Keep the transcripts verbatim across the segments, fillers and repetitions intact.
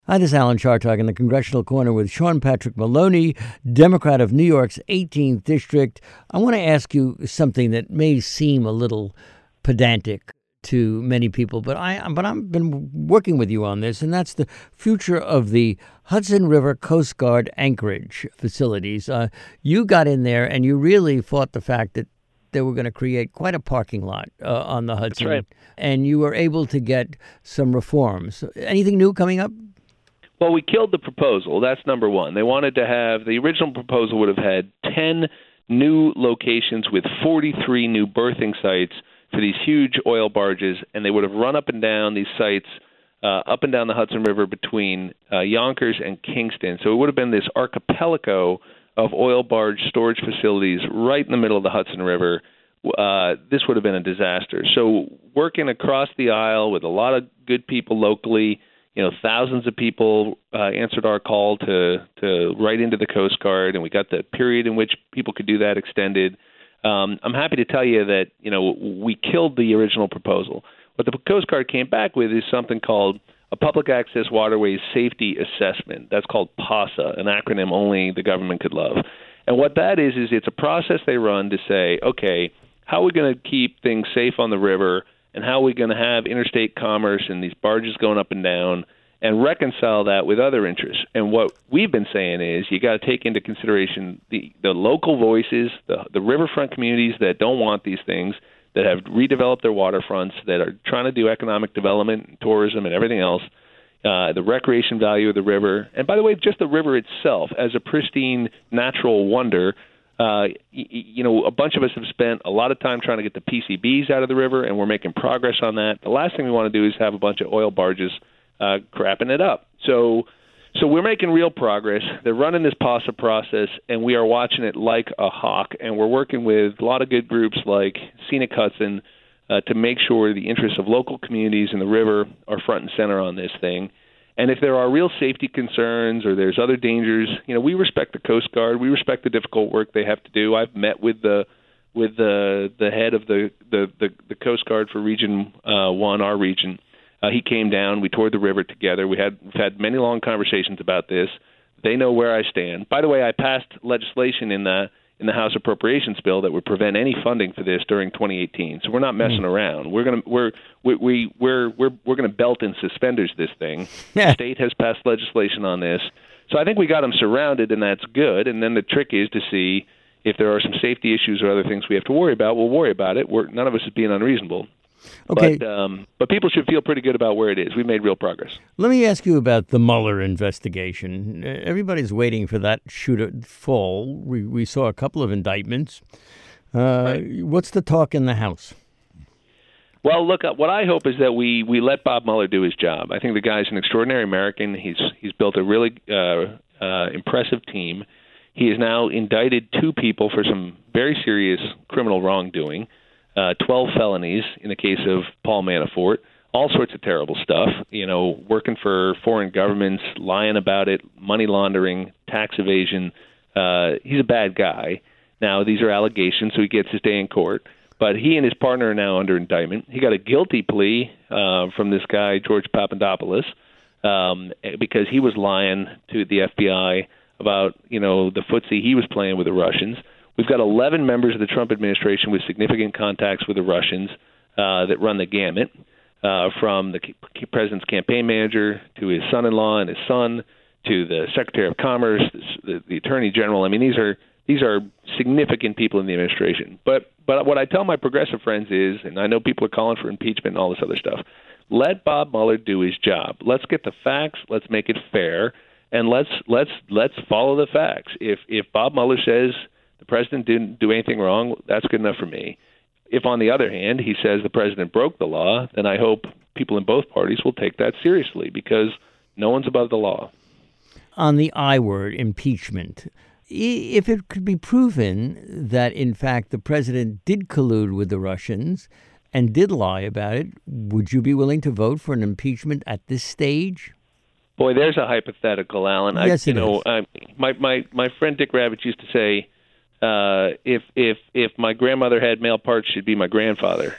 Hi, this is Alan Chartock in the Congressional Corner with Sean Patrick Maloney, Democrat of New York's eighteenth District. I want to ask you something that may seem a little pedantic to many people, but I but I've been working with you on this, and that's the future of the Hudson River Coast Guard anchorage facilities. Uh, you got in there and you really fought the fact that they were going to create quite a parking lot uh, on the Hudson. That's right. And you were able to get some reforms. Anything new coming up? Well, we killed the proposal. That's number one. They wanted to have, the original proposal would have had ten new locations with forty-three new berthing sites for these huge oil barges, and they would have run up and down these sites, uh, up and down the Hudson River between uh, Yonkers and Kingston. So it would have been this archipelago of oil barge storage facilities right in the middle of the Hudson River. Uh, this would have been a disaster. So working across the aisle with a lot of good people locally, you know, thousands of people uh, answered our call to to write into the Coast Guard, and we got the period in which people could do that extended. Um, I'm happy to tell you that, you know, we killed the original proposal. What the Coast Guard came back with is something called a Public Access Waterways Safety Assessment. That's called PASA, an acronym only the government could love. And what that is, is it's a process they run to say, okay, how are we going to keep things safe on the river, and how are we going to have interstate commerce and these barges going up and down, and reconcile that with other interests. And what we've been saying is you got to take into consideration the, the local voices, the, the riverfront communities that don't want these things, that have redeveloped their waterfronts, that are trying to do economic development and tourism and everything else, uh, the recreation value of the river. And by the way, just the river itself as a pristine natural wonder. Uh, y- you know, a bunch of us have spent a lot of time trying to get the P C Bs out of the river, and we're making progress on that. The last thing we want to do is have a bunch of oil barges uh, crapping it up. So so we're making real progress. They're running this PASA process, and we are watching it like a hawk, and we're working with a lot of good groups like Scenic Hudson uh, to make sure the interests of local communities in the river are front and center on this thing. And if there are real safety concerns or there's other dangers, you know, we respect the Coast Guard. We respect the difficult work they have to do. I've met with the with the the head of the the, the, the Coast Guard for Region uh, One, our region. Uh, he came down. We toured the river together. We had we've had many long conversations about this. They know where I stand. By the way, I passed legislation in the in the House Appropriations Bill that would prevent any funding for this during twenty eighteen. So we're not messing mm. around. We're gonna we're we, we we're we're we're gonna belt and suspenders this thing. Yeah. The state has passed legislation on this, so I think we got them surrounded, and that's good. And then the trick is to see if there are some safety issues or other things we have to worry about. We'll worry about it. We're, none of us is being unreasonable. Okay. But, um, but people should feel pretty good about where it is. We've made real progress. Let me ask you about the Mueller investigation. Everybody's waiting for that shoe to fall. We we saw a couple of indictments. Uh, Right. What's the talk in the House? Well, look, what I hope is that we, we let Bob Mueller do his job. I think the guy's an extraordinary American. He's he's built a really uh, uh, impressive team. He has now indicted two people for some very serious criminal wrongdoing. Uh, twelve felonies in the case of Paul Manafort, all sorts of terrible stuff, you know, working for foreign governments, lying about it, money laundering, tax evasion. Uh, he's a bad guy. Now, these are allegations, so he gets his day in court. But he and his partner are now under indictment. He got a guilty plea uh, from this guy, George Papadopoulos, um, because he was lying to the F B I about, you know, the footsie he was playing with the Russians. We've got eleven members of the Trump administration with significant contacts with the Russians uh, that run the gamut, uh, from the president's campaign manager to his son-in-law and his son to the Secretary of Commerce, the, the Attorney General. I mean, these are these are significant people in the administration. But but what I tell my progressive friends is, and I know people are calling for impeachment and all this other stuff, let Bob Mueller do his job. Let's get the facts. Let's make it fair, and let's let's let's follow the facts. If if Bob Mueller says the president didn't do anything wrong, that's good enough for me. If, on the other hand, he says the president broke the law, then I hope people in both parties will take that seriously, because no one's above the law. On the I word, impeachment, if it could be proven that, in fact, the president did collude with the Russians and did lie about it, would you be willing to vote for an impeachment at this stage? Boy, there's a hypothetical, Alan. Yes, I, you it know, is. I, my, my, my friend Dick Ravitch used to say, Uh, if if if my grandmother had male parts, she'd be my grandfather.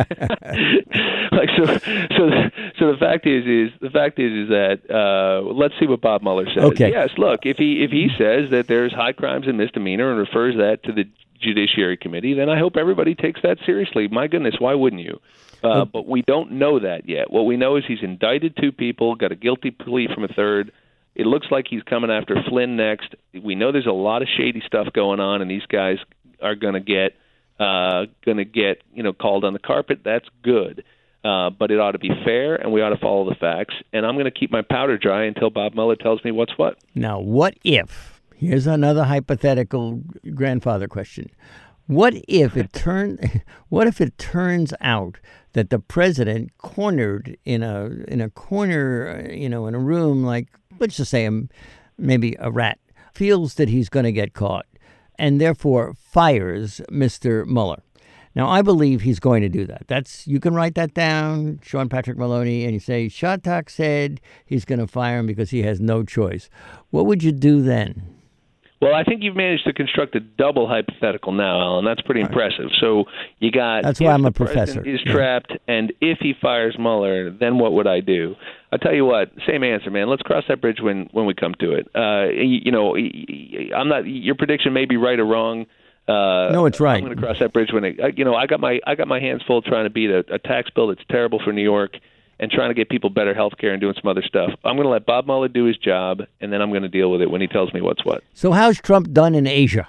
like so, so so the fact is is the fact is is that uh, let's see what Bob Mueller says. Okay. Yes, look, if he if he says that there's high crimes and misdemeanor and refers that to the Judiciary Committee, then I hope everybody takes that seriously. My goodness, why wouldn't you? Uh, but we don't know that yet. What we know is he's indicted two people, got a guilty plea from a third. It looks like he's coming after Flynn next. We know there's a lot of shady stuff going on, and these guys are going to get uh, going to get you know called on the carpet. That's good, uh, but it ought to be fair, and we ought to follow the facts. And I'm going to keep my powder dry until Bob Mueller tells me what's what. Now, what if? Here's another hypothetical grandfather question. What if it turn? What if it turns out that the president cornered in a in a corner, you know, in a room like, let's just say, um, maybe a rat, feels that he's going to get caught, and therefore fires Mister Mueller? Now, I believe he's going to do that. That's you can write that down, Sean Patrick Maloney, and you say Shattuck said he's going to fire him because he has no choice. What would you do then? Well, I think you've managed to construct a double hypothetical now, Alan. That's pretty impressive. So you got That's why I'm a professor. Is trapped, yeah. And if he fires Mueller, then what would I do? I'll tell you what. Same answer, man. Let's cross that bridge when, when we come to it. Uh, you, you know, I'm not. Your prediction may be right or wrong. Uh, no, it's right. I'm going to cross that bridge when it. You know, I got my I got my hands full trying to beat a, a tax bill that's terrible for New York, and trying to get people better health care and doing some other stuff. I'm going to let Bob Mueller do his job, and then I'm going to deal with it when he tells me what's what. So how's Trump done in Asia?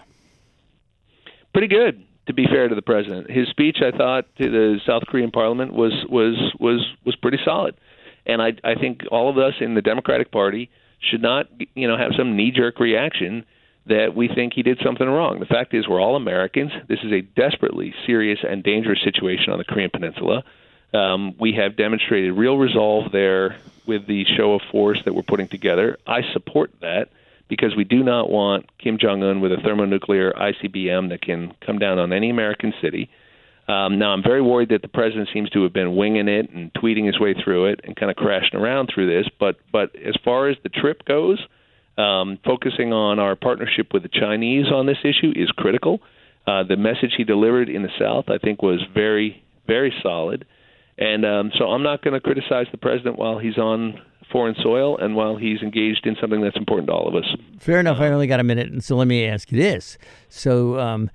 Pretty good, to be fair to the president. His speech, I thought, to the South Korean parliament was was was, was pretty solid. And I, I think all of us in the Democratic Party should not, you know, have some knee-jerk reaction that we think he did something wrong. The fact is we're all Americans. This is a desperately serious and dangerous situation on the Korean Peninsula. Um, we have demonstrated real resolve there with the show of force that we're putting together. I support that because we do not want Kim Jong-un with a thermonuclear I C B M that can come down on any American city. Um, now, I'm very worried that the president seems to have been winging it and tweeting his way through it and kind of crashing around through this. But, but as far as the trip goes, um, focusing on our partnership with the Chinese on this issue is critical. Uh, the message he delivered in the South, I think, was very, very solid. And um, so I'm not going to criticize the president while he's on foreign soil and while he's engaged in something that's important to all of us. Fair enough. I only got a minute, and so let me ask you this. So um,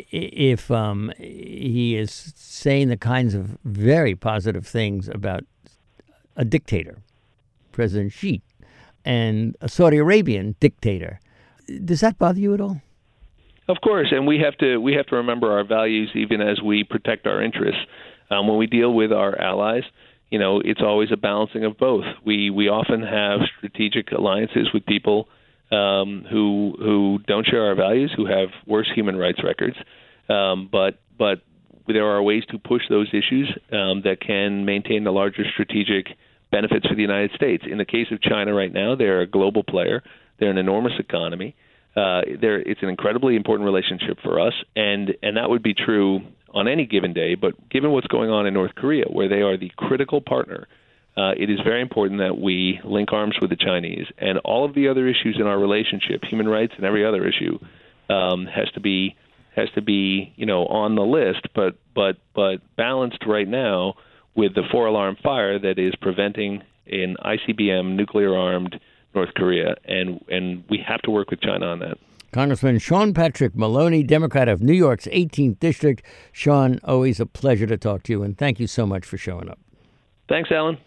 if um, he is saying the kinds of very positive things about a dictator, President Xi, and a Saudi Arabian dictator, does that bother you at all? Of course, and we have to we have to remember our values even as we protect our interests. Um, when we deal with our allies, you know, it's always a balancing of both. We we often have strategic alliances with people um, who who don't share our values, who have worse human rights records. Um, but but there are ways to push those issues um, that can maintain the larger strategic benefits for the United States. In the case of China right now, they're a global player. They're an enormous economy. Uh, they're, it's an incredibly important relationship for us, and, and that would be true on any given day. But given what's going on in North Korea, where they are the critical partner, uh, it is very important that we link arms with the Chinese. And all of the other issues in our relationship, human rights and every other issue, um, has to be has to be you know on the list, but but but balanced right now with the four-alarm fire that is preventing an I C B M nuclear-armed North Korea, and and we have to work with China on that. Congressman Sean Patrick Maloney, Democrat of New York's eighteenth District. Sean, always a pleasure to talk to you, and thank you so much for showing up. Thanks, Alan.